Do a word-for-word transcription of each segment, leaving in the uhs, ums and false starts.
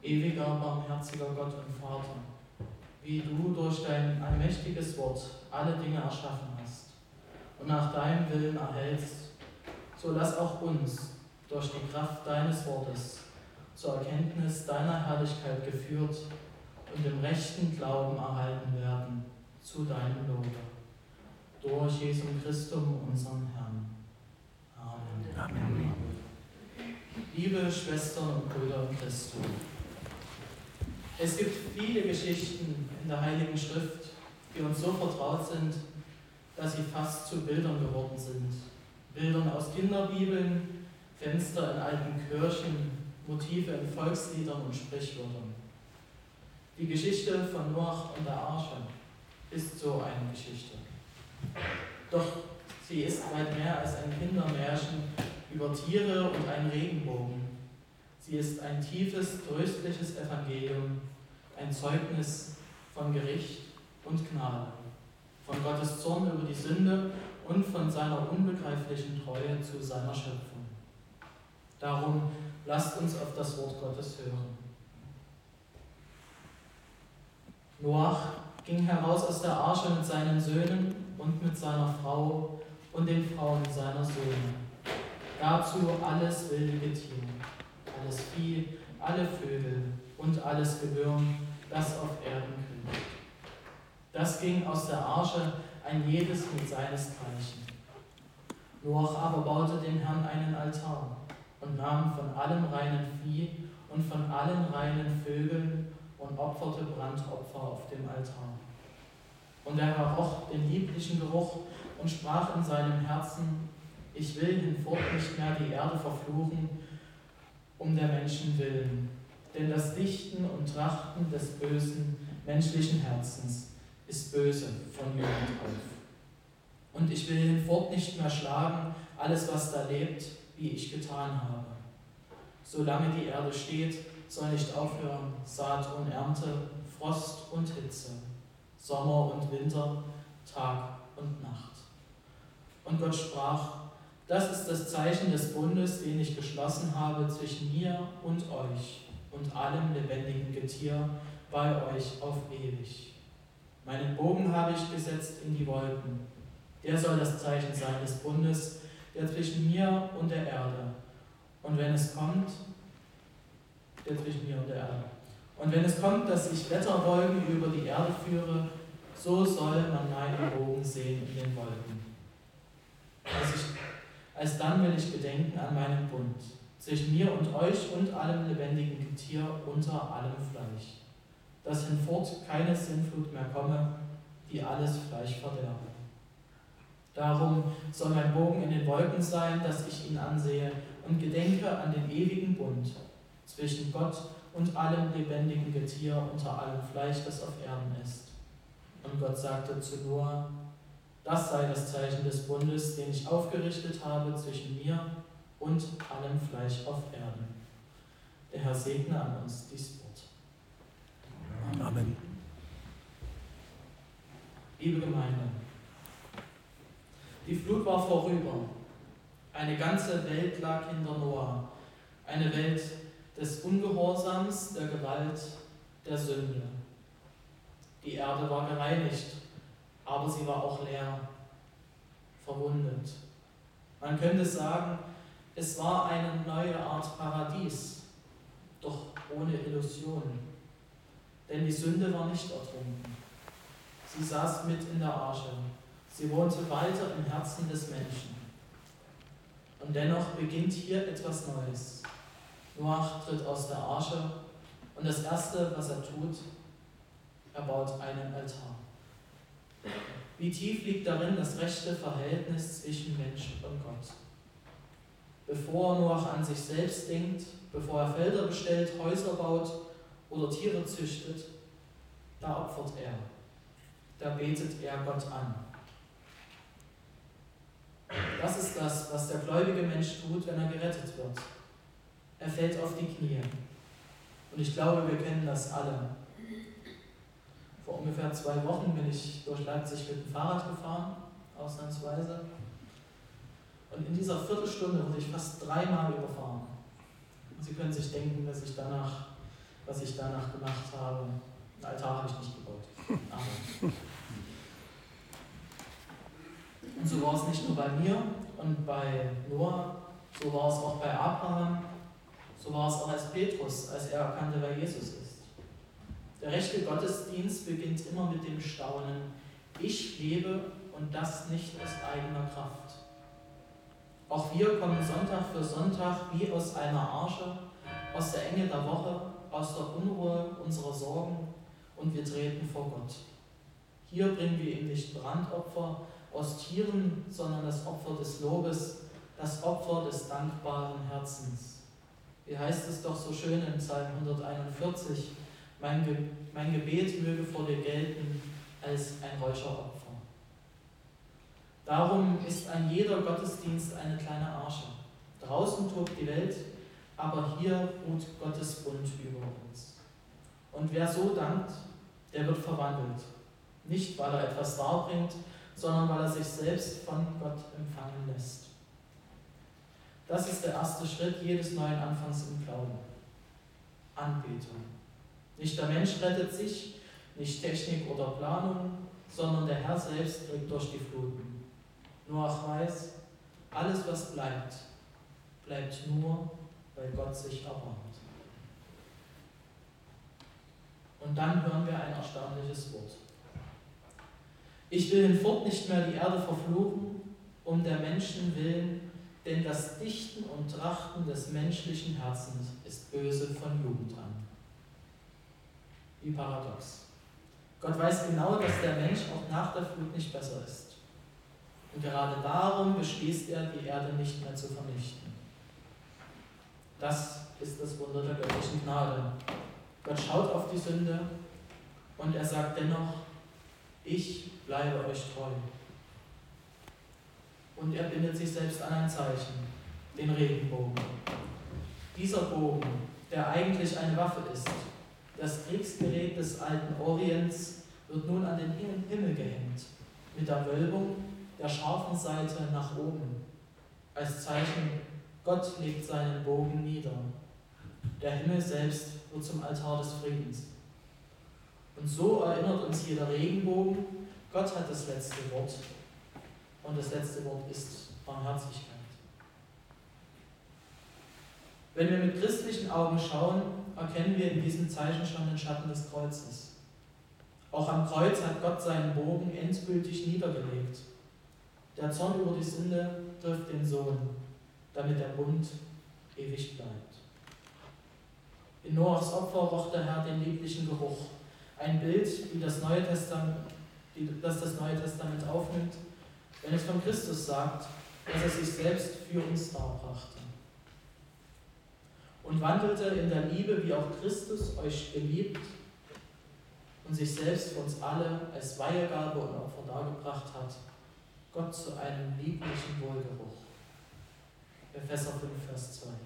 Ewiger, barmherziger Gott und Vater, wie du durch dein allmächtiges Wort alle Dinge erschaffen hast und nach deinem Willen erhältst, so lass auch uns durch die Kraft deines Wortes zur Erkenntnis deiner Herrlichkeit geführt und im rechten Glauben erhalten werden zu deinem Lobe. Durch Jesum Christum, unseren Herrn. Amen. Amen. Liebe Schwestern und Brüder in Christus, es gibt viele Geschichten in der Heiligen Schrift, die uns so vertraut sind, dass sie fast zu Bildern geworden sind. Bildern aus Kinderbibeln, Fenster in alten Kirchen, Motive in Volksliedern und Sprichwörtern. Die Geschichte von Noach und der Arche ist so eine Geschichte. Doch sie ist weit mehr als ein Kindermärchen über Tiere und einen Regenbogen. Sie ist ein tiefes, tröstliches Evangelium, ein Zeugnis von Gericht und Gnade, von Gottes Zorn über die Sünde und von seiner unbegreiflichen Treue zu seiner Schöpfung. Darum lasst uns auf das Wort Gottes hören. Noach ging heraus aus der Arche mit seinen Söhnen und mit seiner Frau und den Frauen seiner Söhne. Dazu alles wilde Getier, alles Vieh, alle Vögel und alles Gewürm, das auf Erden kriecht. Das ging aus der Arche, ein jedes mit seinesgleichen. Noach aber baute dem Herrn einen Altar und nahm von allem reinen Vieh und von allen reinen Vögeln und opferte Brandopfer auf dem Altar. Und er erroch den lieblichen Geruch und sprach in seinem Herzen: Ich will hinfort nicht mehr die Erde verfluchen, um der Menschen willen. Denn das Dichten und Trachten des bösen menschlichen Herzens ist böse von Jugend auf. Und ich will hinfort nicht mehr schlagen alles, was da lebt, wie ich getan habe. Solange die Erde steht, soll nicht aufhören Saat und Ernte, Frost und Hitze, Sommer und Winter, Tag und Nacht. Und Gott sprach: Das ist das Zeichen des Bundes, den ich geschlossen habe zwischen mir und euch und allem lebendigen Getier bei euch auf ewig. Meinen Bogen habe ich gesetzt in die Wolken. Der soll das Zeichen sein des Bundes, der zwischen mir und der Erde. Und wenn es kommt, der zwischen mir und der Erde. Und wenn es kommt, dass ich Wetterwolken über die Erde führe, so soll man meinen Bogen sehen in den Wolken. Als, ich, als dann will ich gedenken an meinen Bund, zwischen mir und euch und allem lebendigen Getier unter allem Fleisch, dass hinfort keine Sintflut mehr komme, die alles Fleisch verderbe. Darum soll mein Bogen in den Wolken sein, dass ich ihn ansehe und gedenke an den ewigen Bund zwischen Gott und allem lebendigen Getier unter allem Fleisch, das auf Erden ist. Und Gott sagte zu Noah: Das sei das Zeichen des Bundes, den ich aufgerichtet habe zwischen mir und allem Fleisch auf Erden. Der Herr segne an uns dies Wort. Amen. Liebe Gemeinde, die Flut war vorüber. Eine ganze Welt lag hinter Noah. Eine Welt des Ungehorsams, der Gewalt, der Sünde. Die Erde war gereinigt, aber sie war auch leer, verwundet. Man könnte sagen, es war eine neue Art Paradies, doch ohne Illusionen. Denn die Sünde war nicht ertrunken. Sie saß mit in der Arche. Sie wohnte weiter im Herzen des Menschen. Und dennoch beginnt hier etwas Neues. Noach tritt aus der Arche und das Erste, was er tut, er baut einen Altar. Wie tief liegt darin das rechte Verhältnis zwischen Mensch und Gott? Bevor Noach an sich selbst denkt, bevor er Felder bestellt, Häuser baut oder Tiere züchtet, da opfert er, da betet er Gott an. Das ist das, was der gläubige Mensch tut, wenn er gerettet wird. Er fällt auf die Knie. Und ich glaube, wir kennen das alle. Vor ungefähr zwei Wochen bin ich durch Leipzig mit dem Fahrrad gefahren, ausnahmsweise. Und in dieser Viertelstunde wurde ich fast dreimal überfahren. Und Sie können sich denken, dass ich danach was ich danach gemacht habe. Einen Altar habe ich nicht gebaut. Aber. Und so war es nicht nur bei mir und bei Noah, so war es auch bei Abraham, so war es auch als Petrus, als er erkannte, wer Jesus ist. Der rechte Gottesdienst beginnt immer mit dem Staunen: Ich lebe und das nicht aus eigener Kraft. Auch wir kommen Sonntag für Sonntag wie aus einer Arche, aus der Enge der Woche, aus der Unruhe unserer Sorgen, und wir treten vor Gott. Hier bringen wir ihm nicht Brandopfer aus Tieren, sondern das Opfer des Lobes, das Opfer des dankbaren Herzens. Wie heißt es doch so schön im Psalm hunderteinundvierzig: Mein, Ge- mein Gebet möge vor dir gelten als ein Räucheropfer. Darum ist ein jeder Gottesdienst eine kleine Arche. Draußen tobt die Welt, aber hier ruht Gottes Bund über uns. Und wer so dankt, der wird verwandelt. Nicht, weil er etwas darbringt, sondern weil er sich selbst von Gott empfangen lässt. Das ist der erste Schritt jedes neuen Anfangs im Glauben. Anbetung. Nicht der Mensch rettet sich, nicht Technik oder Planung, sondern der Herr selbst trägt durch die Fluten. Noach weiß, alles was bleibt, bleibt nur, weil Gott sich erbarmt. Und dann hören wir ein erstaunliches Wort. Ich will hinfort nicht mehr die Erde verfluchen, um der Menschen willen, denn das Dichten und Trachten des menschlichen Herzens ist böse von Jugend an. Wie paradox. Gott weiß genau, dass der Mensch auch nach der Flut nicht besser ist. Und gerade darum beschließt er, die Erde nicht mehr zu vernichten. Das ist das Wunder der göttlichen Gnade. Gott schaut auf die Sünde und er sagt dennoch: Ich bleibe euch treu. Und er bindet sich selbst an ein Zeichen, den Regenbogen. Dieser Bogen, der eigentlich eine Waffe ist, das Kriegsgerät des alten Orients, wird nun an den Himmel gehängt, mit der Wölbung der scharfen Seite nach oben, als Zeichen: Gott legt seinen Bogen nieder. Der Himmel selbst wird zum Altar des Friedens. Und so erinnert uns jeder Regenbogen: Gott hat das letzte Wort. Und das letzte Wort ist Barmherzigkeit. Wenn wir mit christlichen Augen schauen, erkennen wir in diesem Zeichen schon den Schatten des Kreuzes. Auch am Kreuz hat Gott seinen Bogen endgültig niedergelegt. Der Zorn über die Sünde trifft den Sohn, damit der Bund ewig bleibt. In Noachs Opfer roch der Herr den lieblichen Geruch. Ein Bild, wie das Neue Testament, wie das das Neue Testament aufnimmt, wenn es von Christus sagt, dass er sich selbst für uns darbrachte. Und wandelte in der Liebe, wie auch Christus euch geliebt und sich selbst für uns alle als Weihegabe und Opfer dargebracht hat, Gott zu einem lieblichen Wohlgeruch. Epheser fünf, Vers zwei.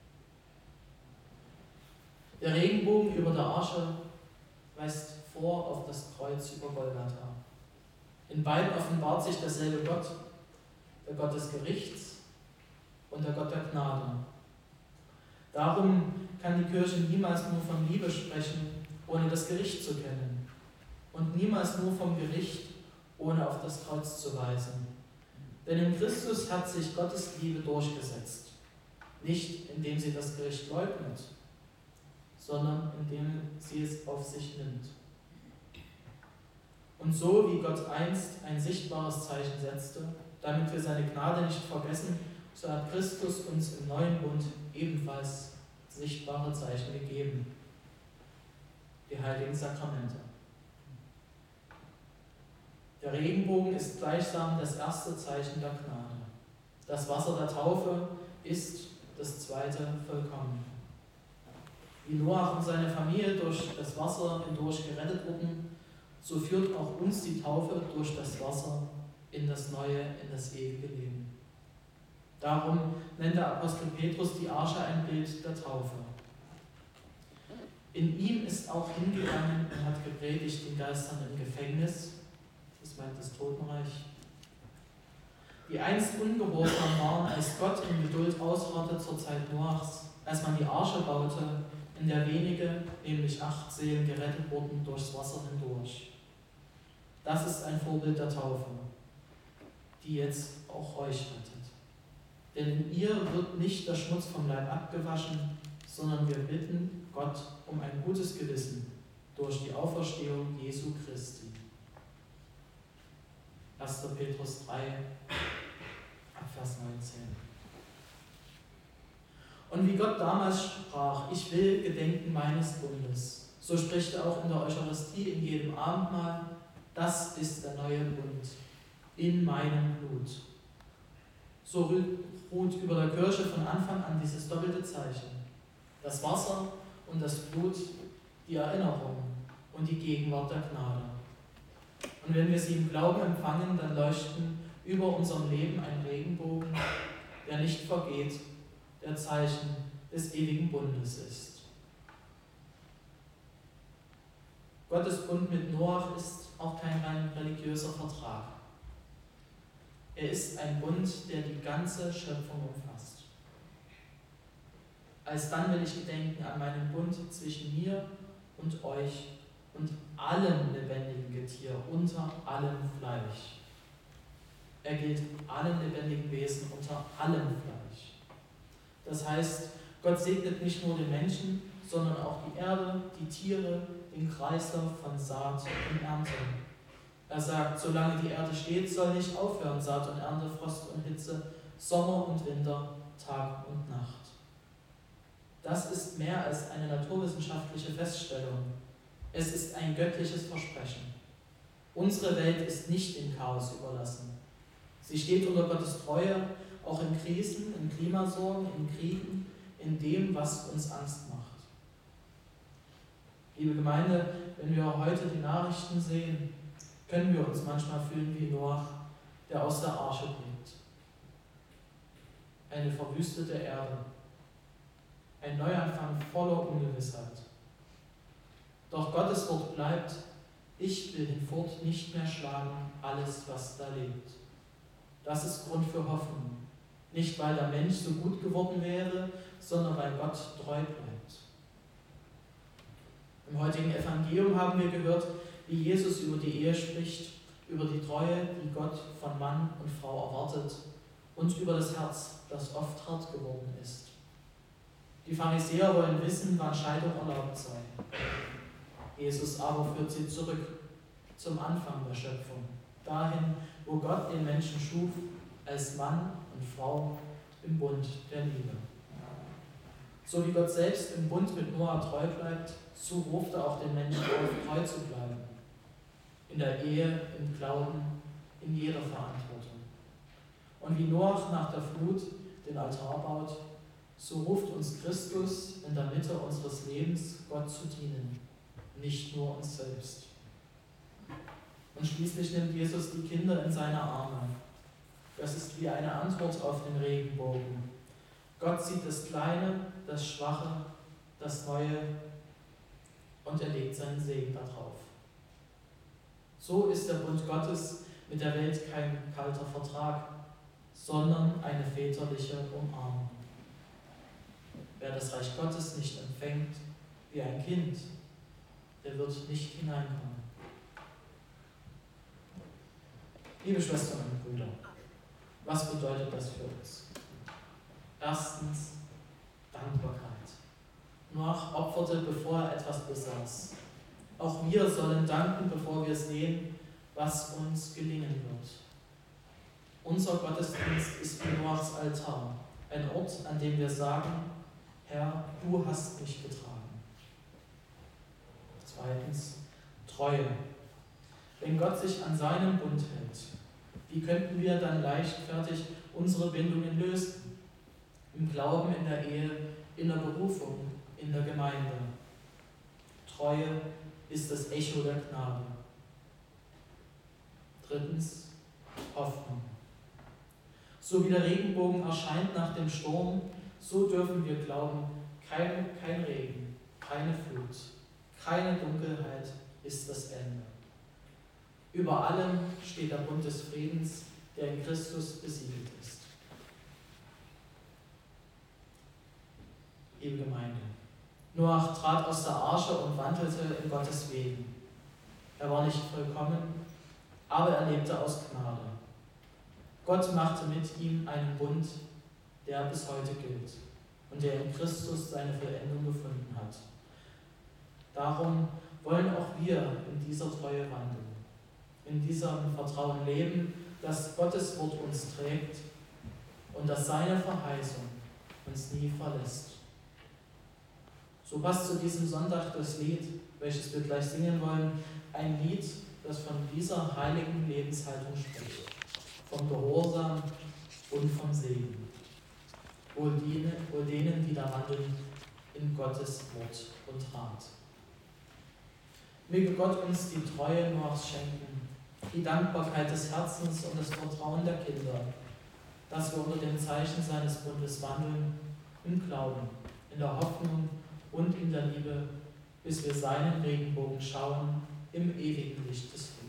Der Regenbogen über der Arche weist vor auf das Kreuz über Golgatha. In beiden offenbart sich derselbe Gott, der Gott des Gerichts und der Gott der Gnade. Darum kann die Kirche niemals nur von Liebe sprechen, ohne das Gericht zu kennen, und niemals nur vom Gericht, ohne auf das Kreuz zu weisen. Denn in Christus hat sich Gottes Liebe durchgesetzt, nicht indem sie das Gericht leugnet, sondern indem sie es auf sich nimmt. Und so wie Gott einst ein sichtbares Zeichen setzte, damit wir seine Gnade nicht vergessen, so hat Christus uns im neuen Bund ebenfalls sichtbare Zeichen gegeben, die heiligen Sakramente. Der Regenbogen ist gleichsam das erste Zeichen der Gnade. Das Wasser der Taufe ist das zweite vollkommen. Wie Noach und seine Familie durch das Wasser hindurch gerettet wurden, so führt auch uns die Taufe durch das Wasser in das neue, in das ewige Leben. Darum nennt der Apostel Petrus die Arche ein Bild der Taufe. In ihm ist auch hingegangen und hat gepredigt den Geistern im Gefängnis, das meint das Totenreich, die einst ungehorsam waren, als Gott in Geduld ausharrte zur Zeit Noachs, als man die Arche baute, in der wenige, nämlich acht Seelen, gerettet wurden durchs Wasser hindurch. Das ist ein Vorbild der Taufe, die jetzt auch euch rettet. Denn in ihr wird nicht der Schmutz vom Leib abgewaschen, sondern wir bitten Gott um ein gutes Gewissen durch die Auferstehung Jesu Christi. erster Petrus drei, Vers neunzehn. Und wie Gott damals sprach, ich will gedenken meines Bundes, so spricht er auch in der Eucharistie in jedem Abendmahl, das ist der neue Bund in meinem Blut. So ruht über der Kirche von Anfang an dieses doppelte Zeichen. Das Wasser und das Blut, die Erinnerung und die Gegenwart der Gnade. Und wenn wir sie im Glauben empfangen, dann leuchten über unserem Leben ein Regenbogen, der nicht vergeht, der Zeichen des ewigen Bundes ist. Gottes Bund mit Noach ist auch kein rein religiöser Vertrag. Er ist ein Bund, der die ganze Schöpfung umfasst. Alsdann will ich gedenken an meinen Bund zwischen mir und euch und allem lebendigen Getier unter allem Fleisch. Er gilt allen lebendigen Wesen unter allem Fleisch. Das heißt, Gott segnet nicht nur den Menschen, sondern auch die Erde, die Tiere, den Kreislauf von Saat und Ernte. Er sagt, solange die Erde steht, soll nicht aufhören Saat und Ernte, Frost und Hitze, Sommer und Winter, Tag und Nacht. Das ist mehr als eine naturwissenschaftliche Feststellung. Es ist ein göttliches Versprechen. Unsere Welt ist nicht dem Chaos überlassen. Sie steht unter Gottes Treue, auch in Krisen, in Klimasorgen, in Kriegen, in dem, was uns Angst macht. Liebe Gemeinde, wenn wir heute die Nachrichten sehen, können wir uns manchmal fühlen wie Noach, der aus der Arche blickt. Eine verwüstete Erde, ein Neuanfang voller Ungewissheit. Doch Gottes Wort bleibt, ich will hinfort nicht mehr schlagen alles, was da lebt. Das ist Grund für Hoffnung. Nicht, weil der Mensch so gut geworden wäre, sondern weil Gott treu bleibt. Im heutigen Evangelium haben wir gehört, wie Jesus über die Ehe spricht, über die Treue, die Gott von Mann und Frau erwartet und über das Herz, das oft hart geworden ist. Die Pharisäer wollen wissen, wann Scheidung erlaubt sei. Jesus aber führt sie zurück zum Anfang der Schöpfung, dahin, wo Gott den Menschen schuf, als Mann und Frau im Bund der Liebe. So wie Gott selbst im Bund mit Noah treu bleibt, so ruft er auch den Menschen auf, treu zu bleiben. In der Ehe, im Glauben, in jeder Verantwortung. Und wie Noach nach der Flut den Altar baut, so ruft uns Christus in der Mitte unseres Lebens, Gott zu dienen, nicht nur uns selbst. Und schließlich nimmt Jesus die Kinder in seine Arme. Das ist wie eine Antwort auf den Regenbogen. Gott sieht das Kleine, das Schwache, das Neue und er legt seinen Segen darauf. So ist der Bund Gottes mit der Welt kein kalter Vertrag, sondern eine väterliche Umarmung. Wer das Reich Gottes nicht empfängt wie ein Kind, der wird nicht hineinkommen. Liebe Schwestern und Brüder, was bedeutet das für uns? Erstens, Dankbarkeit. Noach opferte, bevor er etwas besaß. Auch wir sollen danken, bevor wir sehen, was uns gelingen wird. Unser Gottesdienst ist wie Noachs Altar, ein Ort, an dem wir sagen, Herr, du hast mich getragen. Zweitens, Treue. Wenn Gott sich an seinen Bund hält, wie könnten wir dann leichtfertig unsere Bindungen lösen? Im Glauben, in der Ehe, in der Berufung, in der Gemeinde. Treue ist das Echo der Gnade. Drittens, Hoffnung. So wie der Regenbogen erscheint nach dem Sturm, so dürfen wir glauben, kein, kein Regen, keine Flut, keine Dunkelheit ist das Ende. Über allem steht der Bund des Friedens, der in Christus besiegelt ist. Liebe Gemeinde, Noach trat aus der Arche und wandelte in Gottes Wegen. Er war nicht vollkommen, aber er lebte aus Gnade. Gott machte mit ihm einen Bund, der bis heute gilt und der in Christus seine Vollendung gefunden hat. Darum wollen auch wir in dieser Treue wandeln, in diesem Vertrauen leben, dass Gottes Wort uns trägt und dass seine Verheißung uns nie verlässt. So passt zu diesem Sonntag das Lied, welches wir gleich singen wollen, ein Lied, das von dieser heiligen Lebenshaltung spricht, vom Gehorsam und vom Segen. Wohl denen, wohl denen, die da wandeln in Gottes Wort und Rat. Möge Gott uns die Treue Noachs schenken, die Dankbarkeit des Herzens und das Vertrauen der Kinder, dass wir unter dem Zeichen seines Bundes wandeln, im Glauben, in der Hoffnung und in der Liebe, bis wir seinen Regenbogen schauen im ewigen Licht des Lebens.